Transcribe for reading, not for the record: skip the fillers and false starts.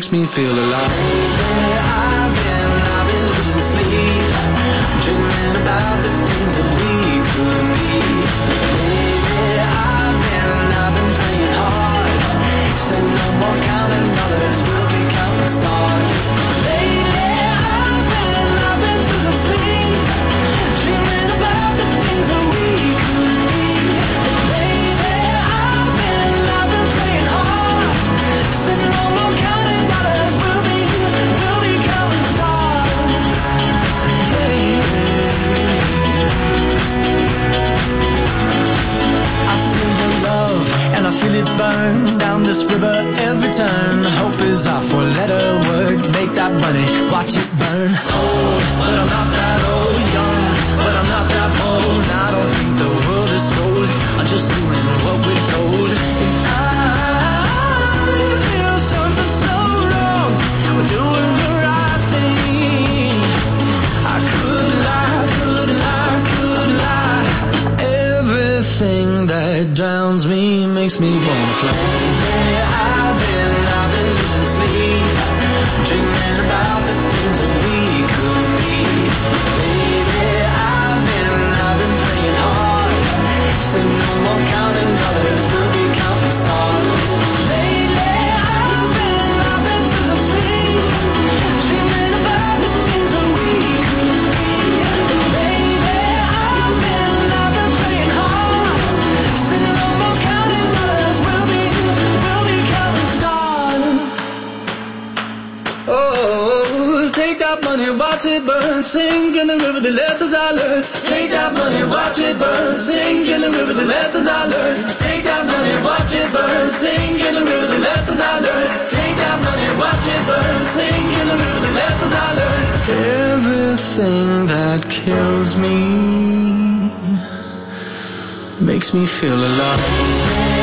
makes me feel alive. I've been losing sleep, dreaming about the things that we could be. Lately I've been praying hard, said no more counting dollars, we'll be counting stars. Lately I've been losing sleep, dreaming about the things that we could be. Lately I've been praying hard, said no more counting dollars, we'll be counting stars. I feel the love and I feel it burn down this river every turn. Hope is our four-letter word. Make that money, watch it burn. Old, but I'm not that old. Young, but I'm not that bold. I don't think the world is sold. I'm just doing what we're told. And I feel something so wrong. We're doing the right thing. I could lie, could lie, could lie. Everything that drowns me makes me wanna fly. I've been losing sleep, dreaming about the things that we could be. Lately I've been praying hard, said no more counting dollars, we'll be counting stars. Lately I've been losing sleep, dreaming about the things that we could be. Lately I've been praying hard, said no more counting dollars, we'll be counting stars. Oh, take that money, watch it burn, sink in the river, the lessons I learned. Take that money, watch it burn, sink in the river, the lessons I learned. Take that money, watch it burn, sink in the river, the lessons I learned. Take that money, watch it burn, sink in the river, the lessons I learned. Everything that kills me makes me feel alive.